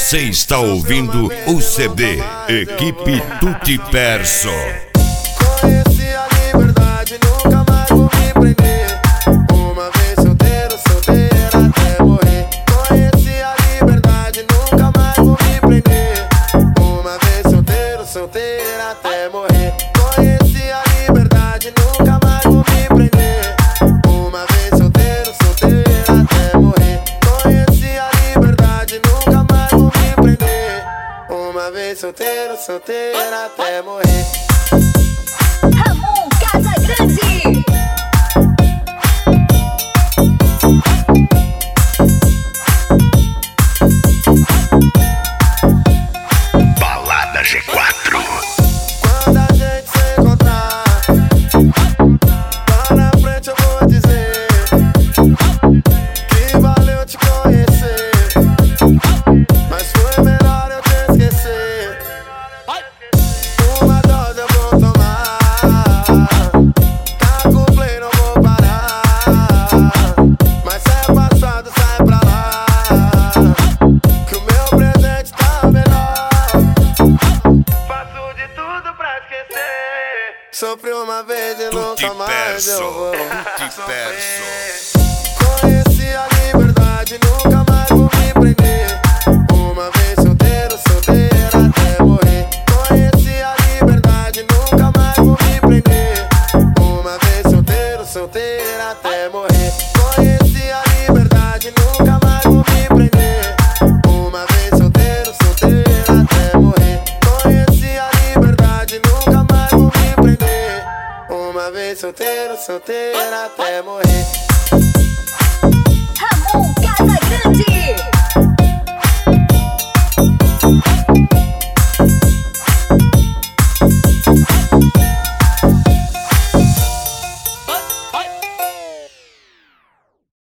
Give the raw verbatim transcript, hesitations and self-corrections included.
Você está ouvindo o C D Equipe Tutti Perso. Conheci a liberdade, nunca mais vou me prender. Uma vez solteiro, solteira até morrer. Conheci a liberdade, nunca mais vou me prender. Uma vez solteiro, solteira até morrer. Conheci a liberdade, nunca mais vou me prender. Uma vez solteiro, solteira até morrer. Conheci a liberdade, nunca mais vou me prender. Uma vez solteiro, solteira até morrer. Ramon Casagrande. Balada G quatro. Quando a gente se encontrar, lá na frente eu vou dizer que valeu te conhecer, mas foi melhor eu te esquecer. Uma dose eu vou tomar, tá com play, não vou parar. Mas se é passado, sai pra lá, que o meu presente tá melhor. Faço de tudo pra esquecer. Sofri uma vez e Tutti nunca mais Perso. eu vou Tutti sofrer. Perso. Conheci a liberdade, nunca mais vou me prender. Uma vez solteiro, solteira até morrer. Conheci a liberdade, nunca mais vou me prender. Uma vez solteiro, solteira até morrer. Conheci a liberdade, nunca mais vou me prender. Uma vez solteiro, solteira até morrer. Conheci a liberdade, nunca mais vou me prender. Uma vez solteiro, solteira até morrer.